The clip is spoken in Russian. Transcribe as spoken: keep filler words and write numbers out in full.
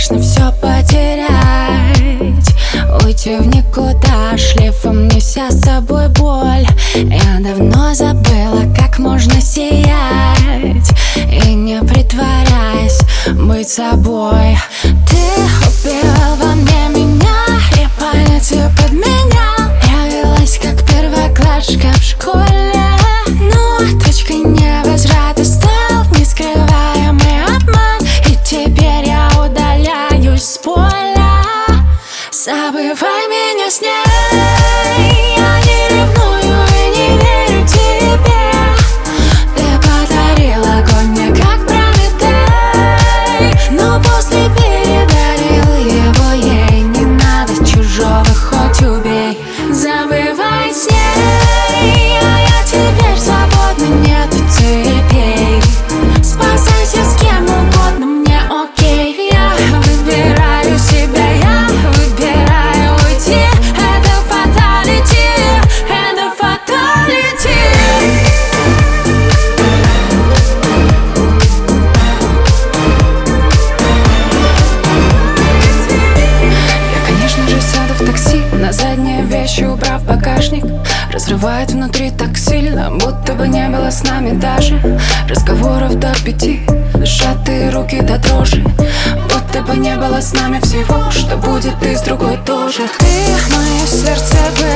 страшно все потерять, уйти в никуда, шлейфом неся с собой боль. Я давно забыла, как можно сиять и не притворяясь быть собой. Ты убил во мне меня, я понятия подменял. Я велась как первоклашка в школе, но точкой невозврата стал нескрываемый обман. И теперь я удаляюсь с поля. Забывай меня с ней, я не ревную и не верю тебе. Ты подарил огонь мне как Прометей, но после передарил его ей. Не надо чужого, хоть убей. Забывай с ней, а я теперь свободна, нету цепей. Спасайся с кем угодно, мне окей. Я выбираю себя, я выбираю уйти. Это фаталити, это фаталити. Я, конечно же, сяду в такси, на задние вещи убрав багажник. Разрывает внутри так сильно, будто бы не было с нами даже разговоров до пяти, сжатые руки до дрожи, будто бы не было с нами всего, что будет и с другой тоже. Ты мое сердце